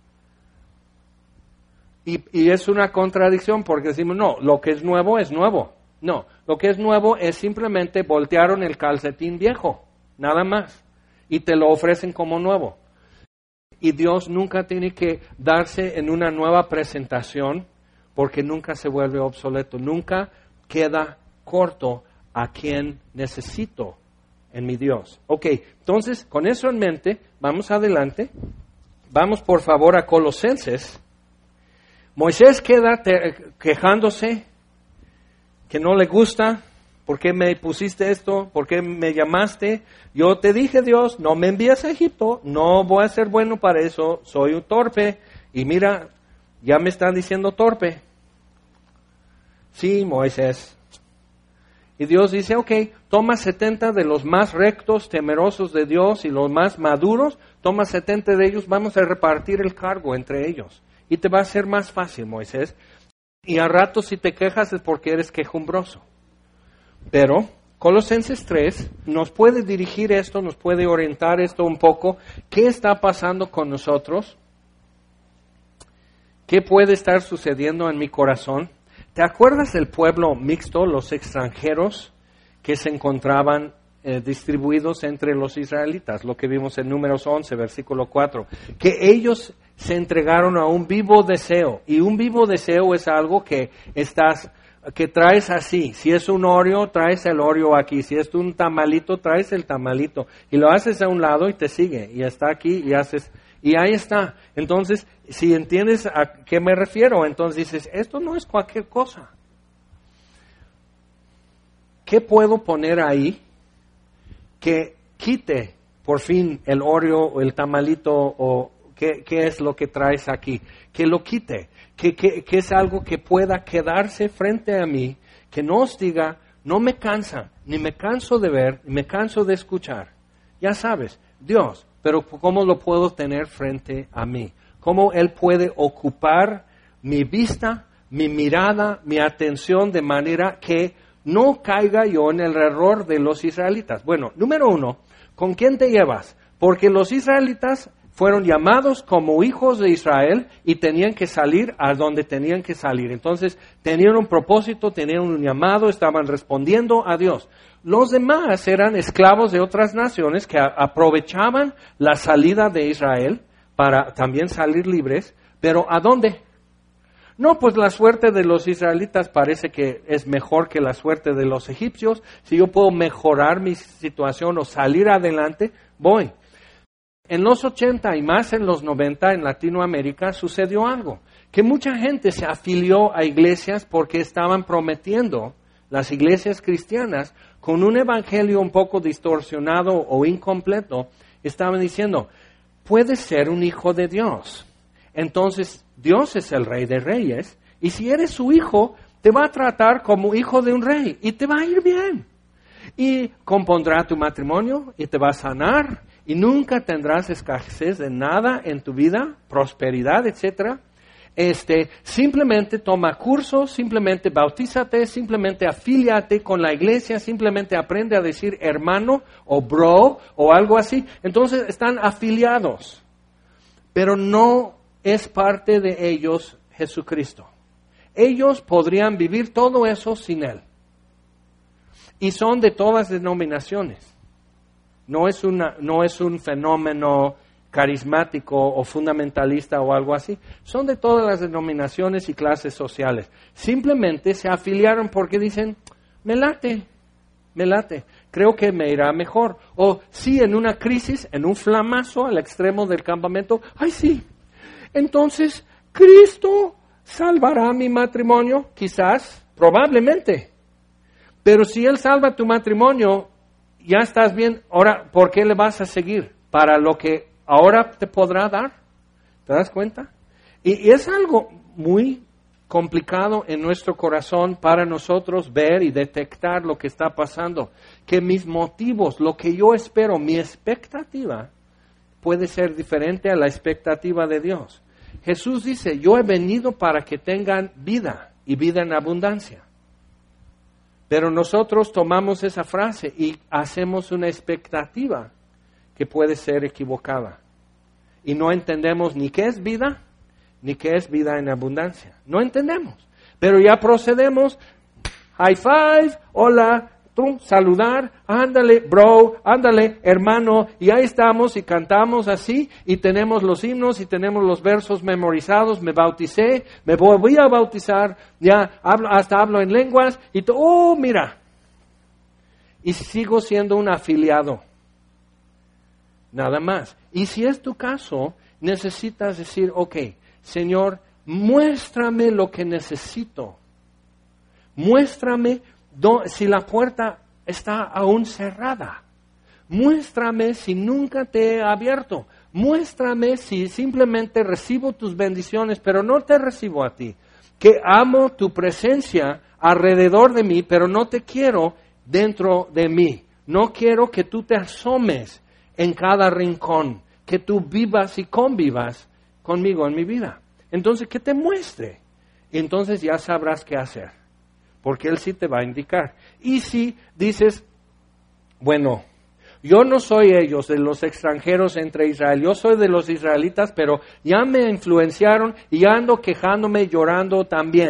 Y, y es una contradicción porque decimos, no, lo que es nuevo es nuevo. No, lo que es nuevo es simplemente voltearon el calcetín viejo, nada más. Y te lo ofrecen como nuevo. Y Dios nunca tiene que darse en una nueva presentación porque nunca se vuelve obsoleto, nunca queda corto a quien necesito en mi Dios. Ok, entonces con eso en mente, vamos adelante. Vamos por favor a Colosenses. Moisés queda te- quejándose que no le gusta. ¿Por qué me pusiste esto? ¿Por qué me llamaste? Yo te dije, Dios, no me envíes a Egipto, no voy a ser bueno para eso, soy un torpe. Y mira, ya me están diciendo torpe. Sí, Moisés. Y Dios dice, ok, toma setenta de los más rectos, temerosos de Dios y los más maduros, toma setenta de ellos, vamos a repartir el cargo entre ellos. Y te va a ser más fácil, Moisés. Y a rato si te quejas es porque eres quejumbroso. Pero Colosenses tres nos puede dirigir esto, nos puede orientar esto un poco. ¿Qué está pasando con nosotros? ¿Qué puede estar sucediendo en mi corazón? ¿te acuerdas del pueblo mixto, los extranjeros que se encontraban eh, distribuidos entre los israelitas? Lo que vimos en Números once, versículo cuatro. Que ellos se entregaron a un vivo deseo. Y un vivo deseo es algo que estás, que traes así. Si es un Oreo, traes el Oreo aquí. Si es un tamalito, traes el tamalito. Y lo haces a un lado y te sigue. Y está aquí y haces... Y ahí está. Entonces, si entiendes a qué me refiero, entonces dices, esto no es cualquier cosa. ¿Qué puedo poner ahí que quite por fin el Oreo o el tamalito o qué, qué es lo que traes aquí? Que lo quite, que, que, que es algo que pueda quedarse frente a mí, que no os diga, no me cansa, ni me canso de ver, ni me canso de escuchar. Ya sabes, Dios. Pero ¿cómo lo puedo tener frente a mí? ¿Cómo Él puede ocupar mi vista, mi mirada, mi atención de manera que no caiga yo en el error de los israelitas? Bueno, número uno, ¿con quién te llevas? Porque los israelitas fueron llamados como hijos de Israel y tenían que salir a donde tenían que salir. Entonces, tenían un propósito, tenían un llamado, estaban respondiendo a Dios. Los demás eran esclavos de otras naciones que a- aprovechaban la salida de Israel para también salir libres, pero ¿a dónde? No, pues la suerte de los israelitas parece que es mejor que la suerte de los egipcios. Si yo puedo mejorar mi situación o salir adelante, voy. En los ochenta y más en los noventa en Latinoamérica sucedió algo, que mucha gente se afilió a iglesias porque estaban prometiendo, las iglesias cristianas, con un evangelio un poco distorsionado o incompleto, estaban diciendo, puedes ser un hijo de Dios. Entonces, Dios es el Rey de Reyes, y si eres su hijo, te va a tratar como hijo de un rey, y te va a ir bien. Y compondrá tu matrimonio, y te va a sanar, y nunca tendrás escasez de nada en tu vida, prosperidad, etcétera. Este, simplemente toma cursos, simplemente bautízate, simplemente afíliate con la iglesia, simplemente aprende a decir hermano o bro o algo así. Entonces están afiliados, pero no es parte de ellos Jesucristo. Ellos podrían vivir todo eso sin Él. Y son de todas denominaciones. No es una, no es un fenómeno carismático o fundamentalista o algo así. Son de todas las denominaciones y clases sociales. Simplemente se afiliaron porque dicen, me late, me late, creo que me irá mejor. O sí, en una crisis, en un flamazo al extremo del campamento, ay sí, entonces Cristo salvará mi matrimonio, quizás, probablemente. Pero si Él salva tu matrimonio, ya estás bien, ahora, ¿por qué le vas a seguir? Para lo que ahora te podrá dar. ¿Te das cuenta? Y, y es algo muy complicado en nuestro corazón para nosotros ver y detectar lo que está pasando. Que mis motivos, lo que yo espero, mi expectativa, puede ser diferente a la expectativa de Dios. Jesús dice, yo he venido para que tengan vida y vida en abundancia. Pero nosotros tomamos esa frase y hacemos una expectativa que puede ser equivocada. Y no entendemos ni qué es vida, ni qué es vida en abundancia. No entendemos. Pero ya procedemos, high five, hola, tú, saludar, ándale, bro, ándale, hermano, y ahí estamos y cantamos así, y tenemos los himnos y tenemos los versos memorizados, me bauticé, me voy a bautizar, ya hablo, hasta hablo en lenguas, y to- oh, mira, y sigo siendo un afiliado. Nada más. Y si es tu caso, necesitas decir, ok, Señor, muéstrame lo que necesito. Muéstrame do, si la puerta está aún cerrada. Muéstrame si nunca te he abierto. Muéstrame si simplemente recibo tus bendiciones, pero no te recibo a ti. Que amo tu presencia alrededor de mí, pero no te quiero dentro de mí. No quiero que tú te asomes en cada rincón, que tú vivas y convivas conmigo en mi vida. Entonces, que te muestre. Y entonces ya sabrás qué hacer, porque Él sí te va a indicar. Y si dices, bueno, yo no soy ellos, de los extranjeros entre Israel, yo soy de los israelitas, pero ya me influenciaron y ya ando quejándome, llorando también.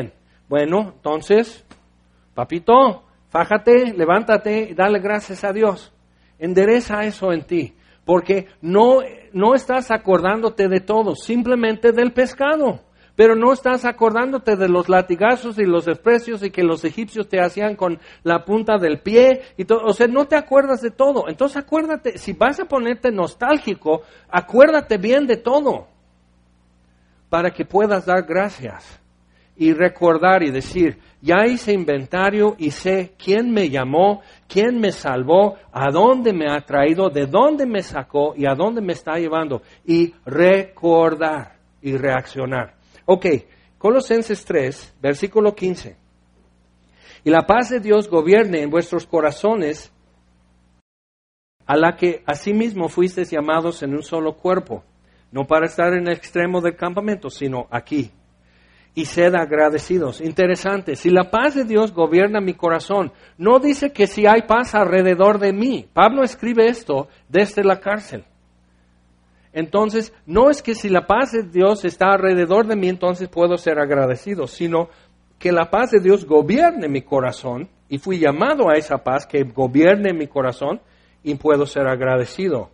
Bueno, entonces, papito, fájate, levántate y dale gracias a Dios. Endereza eso en ti, porque no, no estás acordándote de todo, simplemente del pescado. Pero no estás acordándote de los latigazos y los desprecios y que los egipcios te hacían con la punta del pie y todo. O sea, no te acuerdas de todo. Entonces acuérdate, si vas a ponerte nostálgico, acuérdate bien de todo para que puedas dar gracias y recordar y decir, ya hice inventario y sé quién me llamó, quién me salvó, a dónde me ha traído, de dónde me sacó y a dónde me está llevando. Y recordar y reaccionar. Ok, Colosenses tres, versículo quince. Y la paz de Dios gobierne en vuestros corazones, a la que asimismo fuisteis llamados en un solo cuerpo, no para estar en el extremo del campamento, sino aquí. Y sed agradecidos. Interesante, si la paz de Dios gobierna mi corazón, no dice que si hay paz alrededor de mí. Pablo escribe esto desde la cárcel. Entonces, no es que si la paz de Dios está alrededor de mí, entonces puedo ser agradecido, sino que la paz de Dios gobierne mi corazón, y fui llamado a esa paz que gobierne mi corazón, y puedo ser agradecido.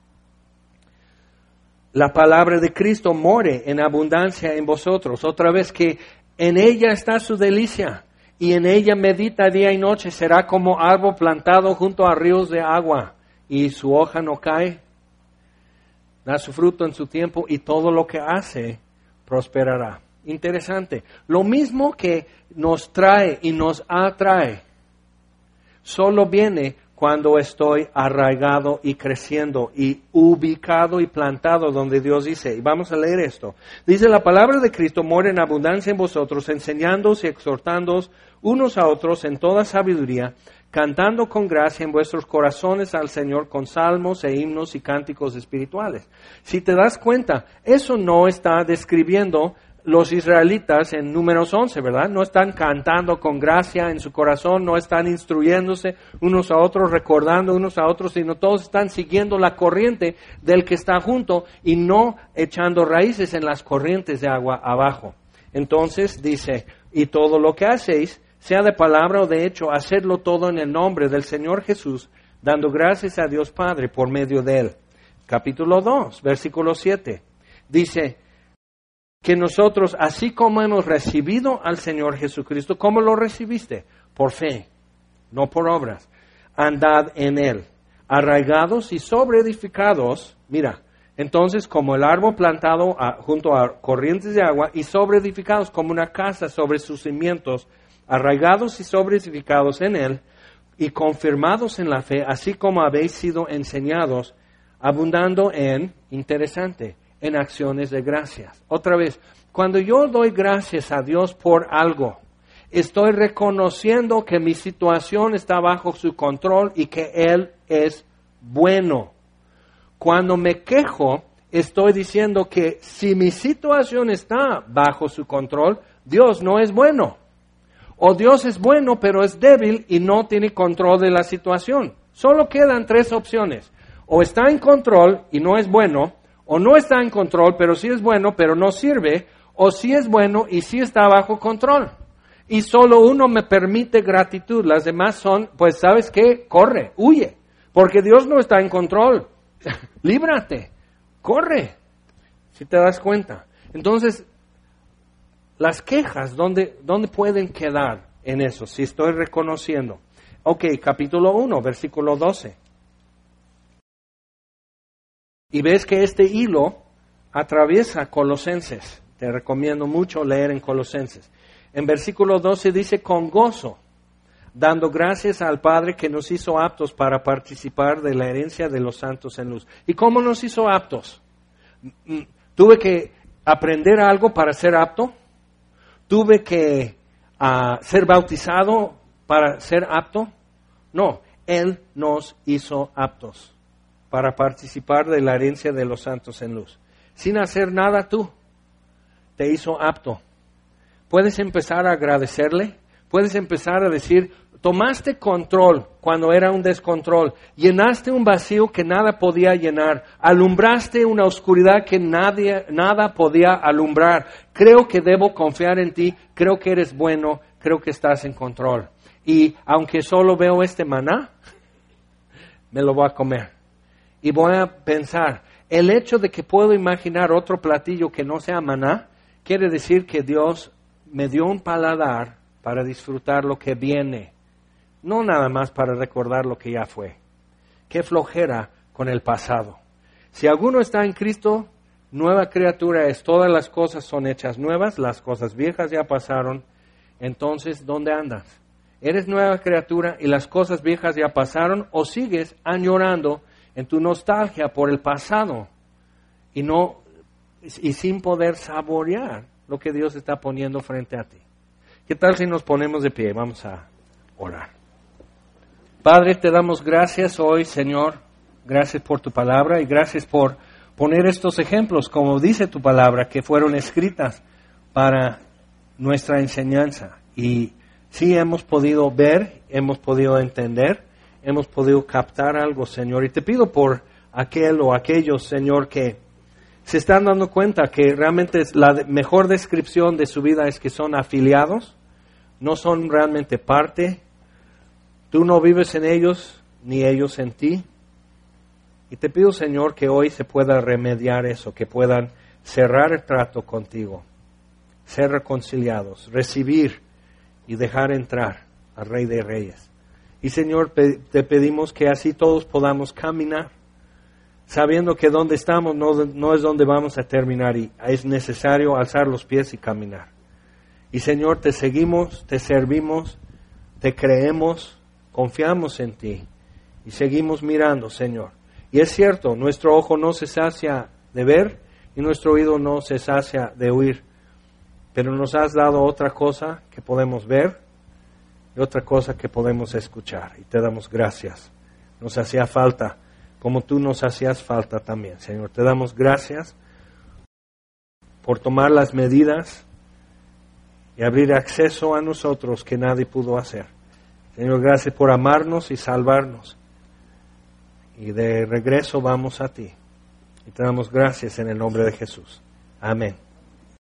La palabra de Cristo more en abundancia en vosotros, otra vez que en ella está su delicia, y en ella medita día y noche, será como árbol plantado junto a ríos de agua, y su hoja no cae, da su fruto en su tiempo y todo lo que hace prosperará. Interesante. Lo mismo que nos trae y nos atrae, solo viene cuando estoy arraigado y creciendo y ubicado y plantado donde Dios dice. Y vamos a leer esto. Dice, la palabra de Cristo mora en abundancia en vosotros, enseñándoos y exhortándoos unos a otros en toda sabiduría, cantando con gracia en vuestros corazones al Señor con salmos e himnos y cánticos espirituales. Si te das cuenta, eso no está describiendo los israelitas en Números once, ¿verdad? No están cantando con gracia en su corazón, no están instruyéndose unos a otros, recordando unos a otros, sino todos están siguiendo la corriente del que está junto y no echando raíces en las corrientes de agua abajo. Entonces dice, y todo lo que hacéis, sea de palabra o de hecho, hacerlo todo en el nombre del Señor Jesús, dando gracias a Dios Padre por medio de Él. Capítulo dos, versículo siete. Dice que nosotros, así como hemos recibido al Señor Jesucristo, ¿cómo lo recibiste? Por fe, no por obras. Andad en Él, arraigados y sobreedificados. Mira, entonces como el árbol plantado a, junto a corrientes de agua y sobreedificados como una casa sobre sus cimientos, arraigados y sobreedificados en Él y confirmados en la fe, así como habéis sido enseñados, abundando en, interesante, en acciones de gracias. Otra vez, cuando yo doy gracias a Dios por algo, estoy reconociendo que mi situación está bajo su control y que Él es bueno. Cuando me quejo, estoy diciendo que si mi situación está bajo su control, Dios no es bueno. O Dios es bueno, pero es débil y no tiene control de la situación. Solo quedan tres opciones. O está en control y no es bueno, o no está en control, pero sí es bueno, pero no sirve, o sí es bueno y sí está bajo control. Y solo uno me permite gratitud. Las demás son, pues, ¿sabes qué? Corre, huye, porque Dios no está en control. Líbrate, corre, si te das cuenta. Entonces, las quejas, ¿dónde, ¿dónde pueden quedar en eso? Si estoy reconociendo. Ok, capítulo uno, versículo doce. Y ves que este hilo atraviesa Colosenses. Te recomiendo mucho leer en Colosenses. En versículo doce dice, con gozo, dando gracias al Padre que nos hizo aptos para participar de la herencia de los santos en luz. ¿Y cómo nos hizo aptos? ¿Tuve que aprender algo para ser apto? ¿Tuve que uh, ser bautizado para ser apto? No, Él nos hizo aptos para participar de la herencia de los santos en luz. Sin hacer nada tú, te hizo apto. Puedes empezar a agradecerle, puedes empezar a decir, Tomaste control cuando era un descontrol. Llenaste un vacío que nada podía llenar. Alumbraste una oscuridad que nadie, nada podía alumbrar. Creo que debo confiar en ti. Creo que eres bueno. Creo que estás en control. Y aunque solo veo este maná, me lo voy a comer. Y voy a pensar, el hecho de que puedo imaginar otro platillo que no sea maná, quiere decir que Dios me dio un paladar para disfrutar lo que viene. No nada más para recordar lo que ya fue. Qué flojera con el pasado. Si alguno está en Cristo, nueva criatura es. Todas las cosas son hechas nuevas, las cosas viejas ya pasaron. Entonces, ¿dónde andas? ¿Eres nueva criatura y las cosas viejas ya pasaron o sigues añorando en tu nostalgia por el pasado y no y sin poder saborear lo que Dios está poniendo frente a ti? ¿Qué tal si nos ponemos de pie? Vamos a orar. Padre, te damos gracias hoy, Señor. Gracias por tu palabra y gracias por poner estos ejemplos, como dice tu palabra, que fueron escritas para nuestra enseñanza. Y sí hemos podido ver, hemos podido entender, hemos podido captar algo, Señor. Y te pido por aquel o aquellos, Señor, que se están dando cuenta que realmente es la mejor descripción de su vida es que son afiliados, no son realmente parte. Tú no vives en ellos, ni ellos en ti. Y te pido, Señor, que hoy se pueda remediar eso, que puedan cerrar el trato contigo, ser reconciliados, recibir y dejar entrar al Rey de Reyes. Y, Señor, pe- te pedimos que así todos podamos caminar, sabiendo que donde estamos no, no es donde vamos a terminar y es necesario alzar los pies y caminar. Y, Señor, te seguimos, te servimos, te creemos, confiamos en ti y seguimos mirando, Señor. Y es cierto, nuestro ojo no se sacia de ver y nuestro oído no se sacia de oír, pero nos has dado otra cosa que podemos ver y otra cosa que podemos escuchar. Y te damos gracias. Nos hacía falta, como tú nos hacías falta también, Señor. Te damos gracias por tomar las medidas y abrir acceso a nosotros que nadie pudo hacer. Señor, gracias por amarnos y salvarnos. Y de regreso vamos a ti. Y te damos gracias en el nombre de Jesús. Amén.